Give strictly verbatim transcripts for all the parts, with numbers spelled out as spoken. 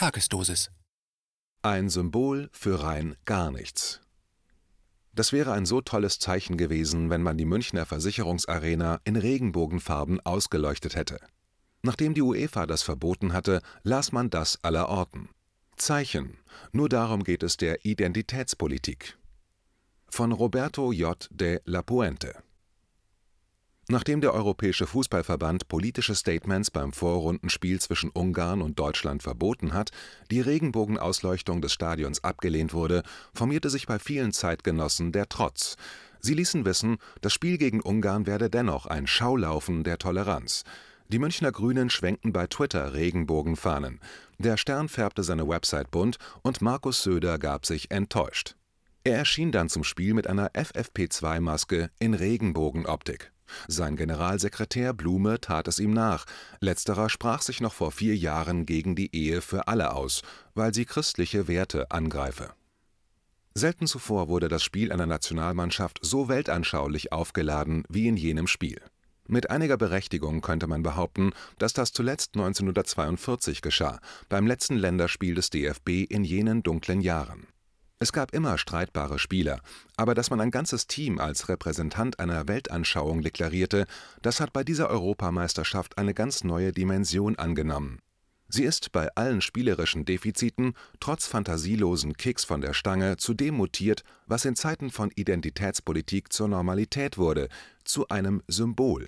Tagesdosis. Ein Symbol für rein gar nichts. Das wäre ein so tolles Zeichen gewesen, wenn man die Münchner Versicherungsarena in Regenbogenfarben ausgeleuchtet hätte. Nachdem die UEFA das verboten hatte, las man das allerorten. Zeichen, nur darum geht es der Identitätspolitik. Von Roberto J. de la Puente. Nachdem der Europäische Fußballverband politische Statements beim Vorrundenspiel zwischen Ungarn und Deutschland verboten hat, die Regenbogenausleuchtung des Stadions abgelehnt wurde, formierte sich bei vielen Zeitgenossen der Trotz. Sie ließen wissen, das Spiel gegen Ungarn werde dennoch ein Schaulaufen der Toleranz. Die Münchner Grünen schwenkten bei Twitter Regenbogenfahnen. Der Stern färbte seine Website bunt und Markus Söder gab sich enttäuscht. Er erschien dann zum Spiel mit einer F F P zwei Maske in Regenbogenoptik. Sein Generalsekretär Blume tat es ihm nach. Letzterer sprach sich noch vor vier Jahren gegen die Ehe für alle aus, weil sie christliche Werte angreife. Selten zuvor wurde das Spiel einer Nationalmannschaft so weltanschaulich aufgeladen wie in jenem Spiel. Mit einiger Berechtigung könnte man behaupten, dass das zuletzt neunzehnhundertzweiundvierzig geschah, beim letzten Länderspiel des D F B in jenen dunklen Jahren. Es gab immer streitbare Spieler, aber dass man ein ganzes Team als Repräsentant einer Weltanschauung deklarierte, das hat bei dieser Europameisterschaft eine ganz neue Dimension angenommen. Sie ist bei allen spielerischen Defiziten, trotz fantasielosen Kicks von der Stange, zu dem mutiert, was in Zeiten von Identitätspolitik zur Normalität wurde, zu einem Symbol.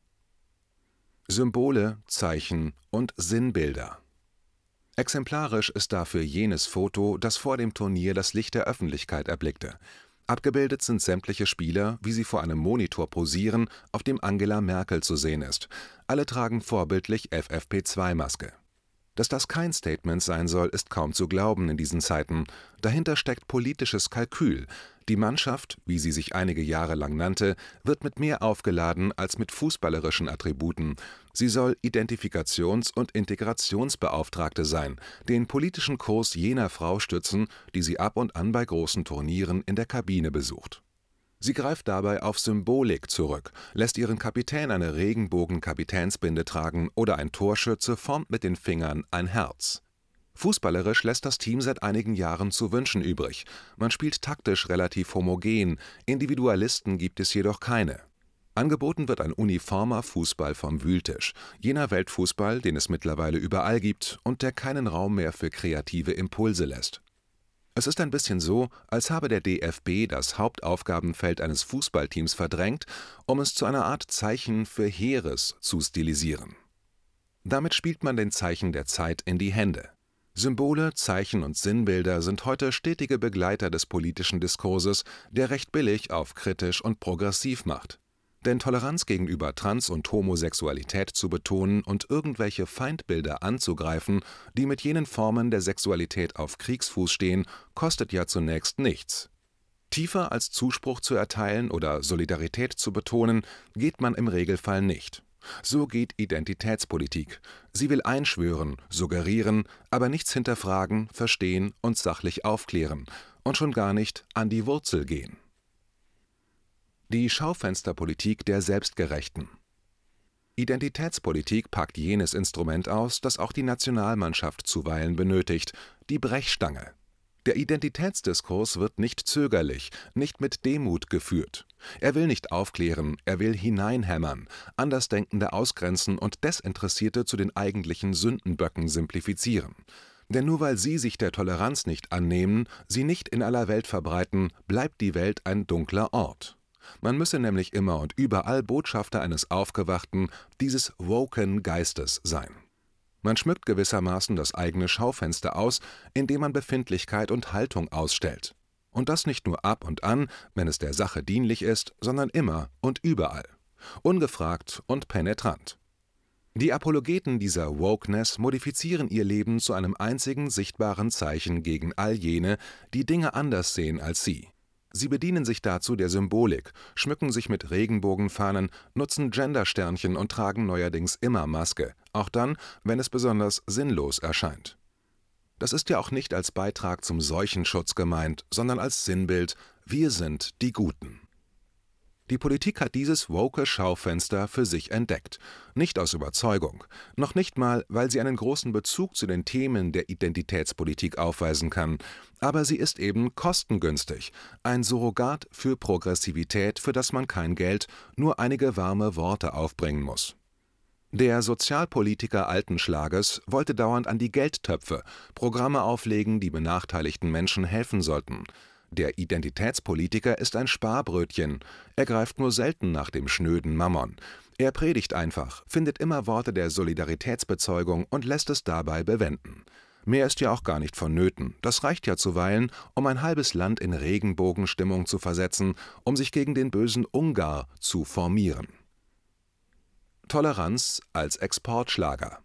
Symbole, Zeichen und Sinnbilder. Exemplarisch ist dafür jenes Foto, das vor dem Turnier das Licht der Öffentlichkeit erblickte. Abgebildet sind sämtliche Spieler, wie sie vor einem Monitor posieren, auf dem Angela Merkel zu sehen ist. Alle tragen vorbildlich F F P zwei Maske. Dass das kein Statement sein soll, ist kaum zu glauben in diesen Zeiten. Dahinter steckt politisches Kalkül. Die Mannschaft, wie sie sich einige Jahre lang nannte, wird mit mehr aufgeladen als mit fußballerischen Attributen. Sie soll Identifikations- und Integrationsbeauftragte sein, den politischen Kurs jener Frau stützen, die sie ab und an bei großen Turnieren in der Kabine besucht. Sie greift dabei auf Symbolik zurück, lässt ihren Kapitän eine Regenbogen-Kapitänsbinde tragen oder ein Torschütze formt mit den Fingern ein Herz. Fußballerisch lässt das Team seit einigen Jahren zu wünschen übrig. Man spielt taktisch relativ homogen, Individualisten gibt es jedoch keine. Angeboten wird ein uniformer Fußball vom Wühltisch, jener Weltfußball, den es mittlerweile überall gibt und der keinen Raum mehr für kreative Impulse lässt. Es ist ein bisschen so, als habe der D F B das Hauptaufgabenfeld eines Fußballteams verdrängt, um es zu einer Art Zeichen für Heeres zu stilisieren. Damit spielt man den Zeichen der Zeit in die Hände. Symbole, Zeichen und Sinnbilder sind heute stetige Begleiter des politischen Diskurses, der recht billig auf kritisch und progressiv macht. Denn Toleranz gegenüber Trans- und Homosexualität zu betonen und irgendwelche Feindbilder anzugreifen, die mit jenen Formen der Sexualität auf Kriegsfuß stehen, kostet ja zunächst nichts. Tiefer als Zuspruch zu erteilen oder Solidarität zu betonen, geht man im Regelfall nicht. So geht Identitätspolitik. Sie will einschwören, suggerieren, aber nichts hinterfragen, verstehen und sachlich aufklären und schon gar nicht an die Wurzel gehen. Die Schaufensterpolitik der Selbstgerechten. Identitätspolitik packt jenes Instrument aus, das auch die Nationalmannschaft zuweilen benötigt, die Brechstange. Der Identitätsdiskurs wird nicht zögerlich, nicht mit Demut geführt. Er will nicht aufklären, er will hineinhämmern, Andersdenkende ausgrenzen und Desinteressierte zu den eigentlichen Sündenböcken simplifizieren. Denn nur weil sie sich der Toleranz nicht annehmen, sie nicht in aller Welt verbreiten, bleibt die Welt ein dunkler Ort. Man müsse nämlich immer und überall Botschafter eines aufgewachten, dieses woken Geistes sein. Man schmückt gewissermaßen das eigene Schaufenster aus, indem man Befindlichkeit und Haltung ausstellt. Und das nicht nur ab und an, wenn es der Sache dienlich ist, sondern immer und überall. Ungefragt und penetrant. Die Apologeten dieser Wokeness modifizieren ihr Leben zu einem einzigen sichtbaren Zeichen gegen all jene, die Dinge anders sehen als sie. Sie bedienen sich dazu der Symbolik, schmücken sich mit Regenbogenfahnen, nutzen Gendersternchen und tragen neuerdings immer Maske, auch dann, wenn es besonders sinnlos erscheint. Das ist ja auch nicht als Beitrag zum Seuchenschutz gemeint, sondern als Sinnbild: Wir sind die Guten. Die Politik hat dieses woke Schaufenster für sich entdeckt. Nicht aus Überzeugung, noch nicht mal, weil sie einen großen Bezug zu den Themen der Identitätspolitik aufweisen kann. Aber sie ist eben kostengünstig, ein Surrogat für Progressivität, für das man kein Geld, nur einige warme Worte aufbringen muss. Der Sozialpolitiker alten Schlages wollte dauernd an die Geldtöpfe, Programme auflegen, die benachteiligten Menschen helfen sollten. Der Identitätspolitiker ist ein Sparbrötchen, er greift nur selten nach dem schnöden Mammon. Er predigt einfach, findet immer Worte der Solidaritätsbezeugung und lässt es dabei bewenden. Mehr ist ja auch gar nicht vonnöten, das reicht ja zuweilen, um ein halbes Land in Regenbogenstimmung zu versetzen, um sich gegen den bösen Ungar zu formieren. Toleranz als Exportschlager.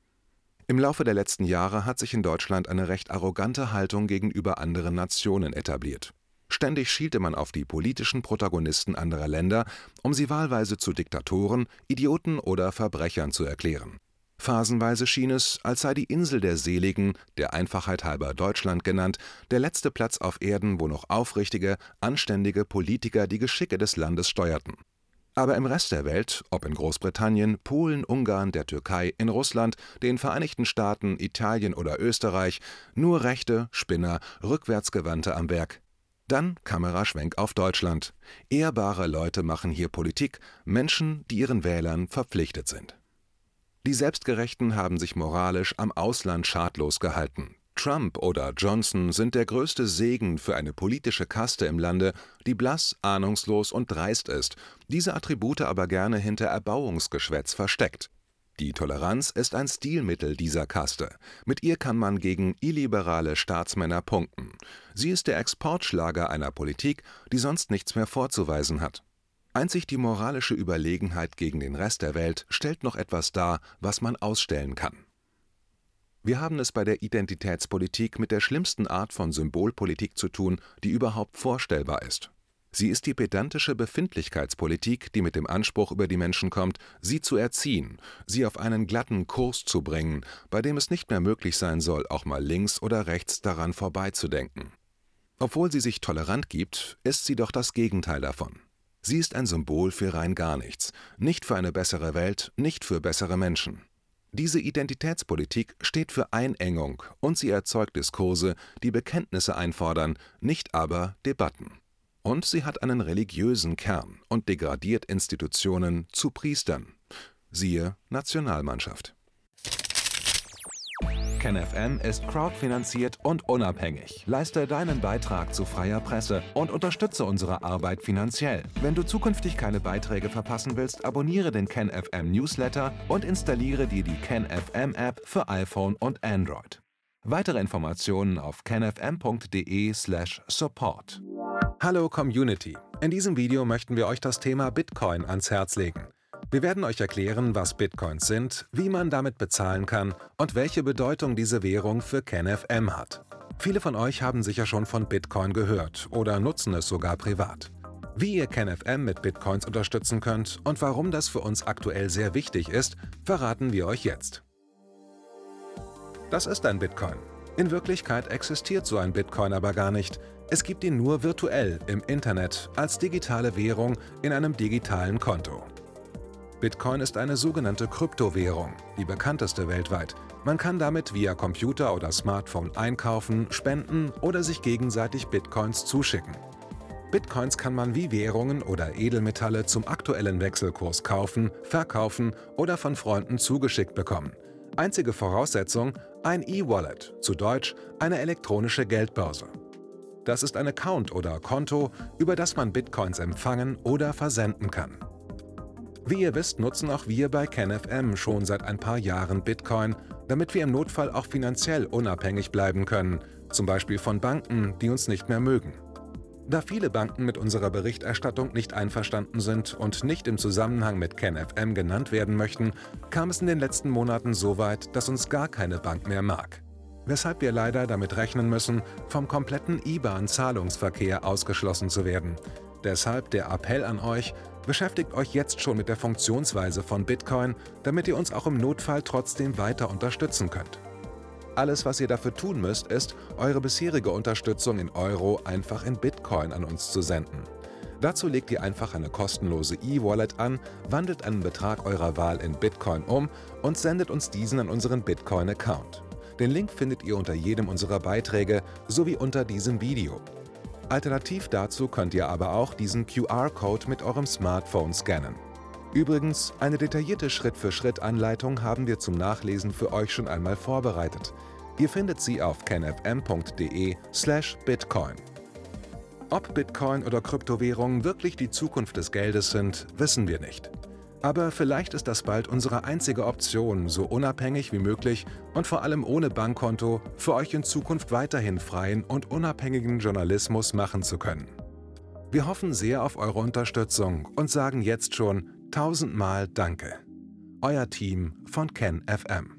Im Laufe der letzten Jahre hat sich in Deutschland eine recht arrogante Haltung gegenüber anderen Nationen etabliert. Ständig schielte man auf die politischen Protagonisten anderer Länder, um sie wahlweise zu Diktatoren, Idioten oder Verbrechern zu erklären. Phasenweise schien es, als sei die Insel der Seligen, der Einfachheit halber Deutschland genannt, der letzte Platz auf Erden, wo noch aufrichtige, anständige Politiker die Geschicke des Landes steuerten. Aber im Rest der Welt, ob in Großbritannien, Polen, Ungarn, der Türkei, in Russland, den Vereinigten Staaten, Italien oder Österreich, nur Rechte, Spinner, Rückwärtsgewandte am Werk. Dann Kameraschwenk auf Deutschland. Ehrbare Leute machen hier Politik, Menschen, die ihren Wählern verpflichtet sind. Die Selbstgerechten haben sich moralisch am Ausland schadlos gehalten. Trump oder Johnson sind der größte Segen für eine politische Kaste im Lande, die blass, ahnungslos und dreist ist, diese Attribute aber gerne hinter Erbauungsgeschwätz versteckt. Die Toleranz ist ein Stilmittel dieser Kaste. Mit ihr kann man gegen illiberale Staatsmänner punkten. Sie ist der Exportschlager einer Politik, die sonst nichts mehr vorzuweisen hat. Einzig die moralische Überlegenheit gegen den Rest der Welt stellt noch etwas dar, was man ausstellen kann. Wir haben es bei der Identitätspolitik mit der schlimmsten Art von Symbolpolitik zu tun, die überhaupt vorstellbar ist. Sie ist die pedantische Befindlichkeitspolitik, die mit dem Anspruch über die Menschen kommt, sie zu erziehen, sie auf einen glatten Kurs zu bringen, bei dem es nicht mehr möglich sein soll, auch mal links oder rechts daran vorbeizudenken. Obwohl sie sich tolerant gibt, ist sie doch das Gegenteil davon. Sie ist ein Symbol für rein gar nichts, nicht für eine bessere Welt, nicht für bessere Menschen. Diese Identitätspolitik steht für Einengung und sie erzeugt Diskurse, die Bekenntnisse einfordern, nicht aber Debatten. Und sie hat einen religiösen Kern und degradiert Institutionen zu Priestern. Siehe Nationalmannschaft. KenFM ist crowdfinanziert und unabhängig. Leiste deinen Beitrag zu freier Presse und unterstütze unsere Arbeit finanziell. Wenn du zukünftig keine Beiträge verpassen willst, abonniere den KenFM Newsletter und installiere dir die KenFM App für iPhone und Android. Weitere Informationen auf kenfm punkt de slash support. Hallo Community! In diesem Video möchten wir euch das Thema Bitcoin ans Herz legen. Wir werden euch erklären, was Bitcoins sind, wie man damit bezahlen kann und welche Bedeutung diese Währung für KenFM hat. Viele von euch haben sicher schon von Bitcoin gehört oder nutzen es sogar privat. Wie ihr KenFM mit Bitcoins unterstützen könnt und warum das für uns aktuell sehr wichtig ist, verraten wir euch jetzt. Das ist ein Bitcoin. In Wirklichkeit existiert so ein Bitcoin aber gar nicht. Es gibt ihn nur virtuell im Internet als digitale Währung in einem digitalen Konto. Bitcoin ist eine sogenannte Kryptowährung, die bekannteste weltweit. Man kann damit via Computer oder Smartphone einkaufen, spenden oder sich gegenseitig Bitcoins zuschicken. Bitcoins kann man wie Währungen oder Edelmetalle zum aktuellen Wechselkurs kaufen, verkaufen oder von Freunden zugeschickt bekommen. Einzige Voraussetzung: ein E-Wallet, zu Deutsch eine elektronische Geldbörse. Das ist ein Account oder Konto, über das man Bitcoins empfangen oder versenden kann. Wie ihr wisst, nutzen auch wir bei KenFM schon seit ein paar Jahren Bitcoin, damit wir im Notfall auch finanziell unabhängig bleiben können, zum Beispiel von Banken, die uns nicht mehr mögen. Da viele Banken mit unserer Berichterstattung nicht einverstanden sind und nicht im Zusammenhang mit KenFM genannt werden möchten, kam es in den letzten Monaten so weit, dass uns gar keine Bank mehr mag. Weshalb wir leider damit rechnen müssen, vom kompletten I B A N-Zahlungsverkehr ausgeschlossen zu werden. Deshalb der Appell an euch: Beschäftigt euch jetzt schon mit der Funktionsweise von Bitcoin, damit ihr uns auch im Notfall trotzdem weiter unterstützen könnt. Alles, was ihr dafür tun müsst, ist, eure bisherige Unterstützung in Euro einfach in Bitcoin an uns zu senden. Dazu legt ihr einfach eine kostenlose E-Wallet an, wandelt einen Betrag eurer Wahl in Bitcoin um und sendet uns diesen an unseren Bitcoin-Account. Den Link findet ihr unter jedem unserer Beiträge sowie unter diesem Video. Alternativ dazu könnt ihr aber auch diesen Q R-Code mit eurem Smartphone scannen. Übrigens, eine detaillierte Schritt-für-Schritt-Anleitung haben wir zum Nachlesen für euch schon einmal vorbereitet. Ihr findet sie auf kenfm punkt de slash bitcoin. Ob Bitcoin oder Kryptowährungen wirklich die Zukunft des Geldes sind, wissen wir nicht. Aber vielleicht ist das bald unsere einzige Option, so unabhängig wie möglich und vor allem ohne Bankkonto für euch in Zukunft weiterhin freien und unabhängigen Journalismus machen zu können. Wir hoffen sehr auf eure Unterstützung und sagen jetzt schon tausendmal Danke. Euer Team von KenFM.